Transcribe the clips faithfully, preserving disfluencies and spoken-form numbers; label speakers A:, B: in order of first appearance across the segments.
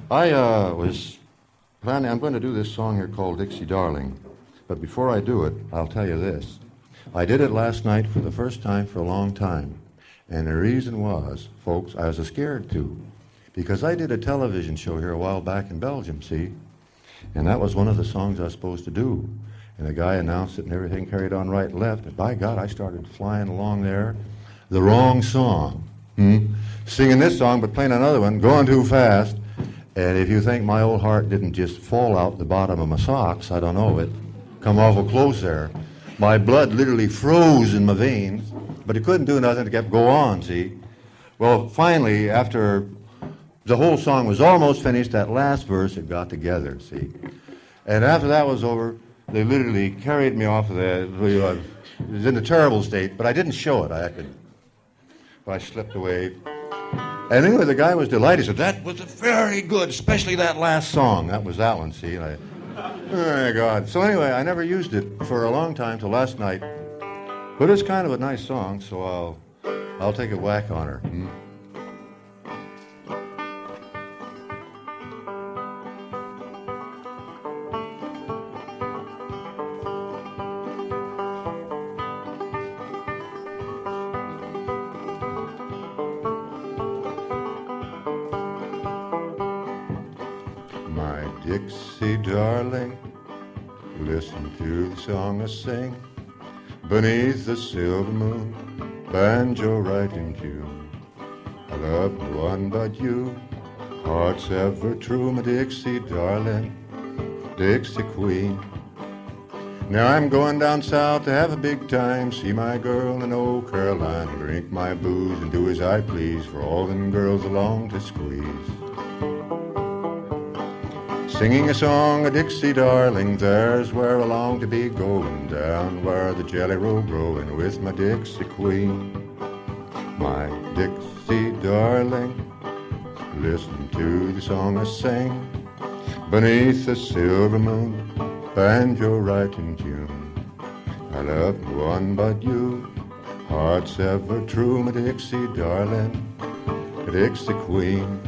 A: I uh, was planning, I'm going to do this song here called Dixie Darling. But before I do it, I'll tell you this. I did it last night for the first time for a long time. And the reason was, folks, I was scared to. Because I did a television show here a while back in Belgium, see? And that was one of the songs I was supposed to do. And the guy announced it and everything carried on right and left. And by God, I started flying along there. The wrong song. Hmm? Singing this song, but playing another one, going too fast. And if you think my old heart didn't just fall out the bottom of my socks, I don't know, it come awful close there. My blood literally froze in my veins, but it couldn't do nothing to kept go on, see? Well, finally, after the whole song was almost finished, that last verse, it got together, see? And after that was over, they literally carried me off of there. It was in a terrible state, but I didn't show it. I acted. I slipped away. And anyway, the guy was delighted. He said, that was very good, especially that last song. That was that one, see? And I, oh, my God. So anyway, I never used it for a long time till last night. But it's kind of a nice song, so I'll, I'll take a whack on her. Hmm? Dixie darling, listen to the song I sing. Beneath the silver moon, banjo right in tune. I love no one but you, heart's ever true, my Dixie darling, Dixie queen. Now I'm going down south to have a big time, see my girl in old Carolina, drink my booze and do as I please, for all them girls along to squeeze. Singing a song, a Dixie darling, there's where I long to be going, down where the jelly roll growing with my Dixie queen. My Dixie darling, listen to the song I sing. Beneath the silver moon, banjo right in tune. I love no one but you, heart's ever true, my Dixie darling, my Dixie queen.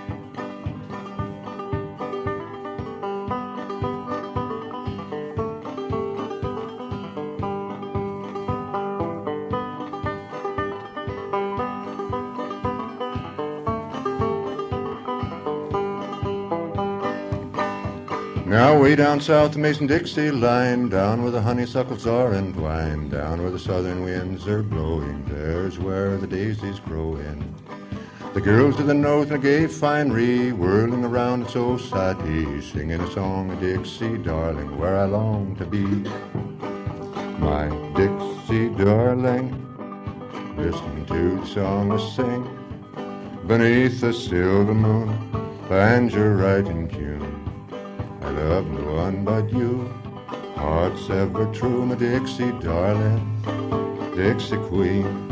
A: Now way down south the Mason-Dixie line, down where the honeysuckles are entwined, down where the southern winds are blowing, there's where the daisies grow in. The girls to the north in a gay finery, whirling around in so sadly, singing a song of Dixie darling, where I long to be. My Dixie darling, listen to the song I sing. Beneath the silver moon, banjo right in tune. I love no one but you, heart's ever true, my Dixie darling, Dixie queen.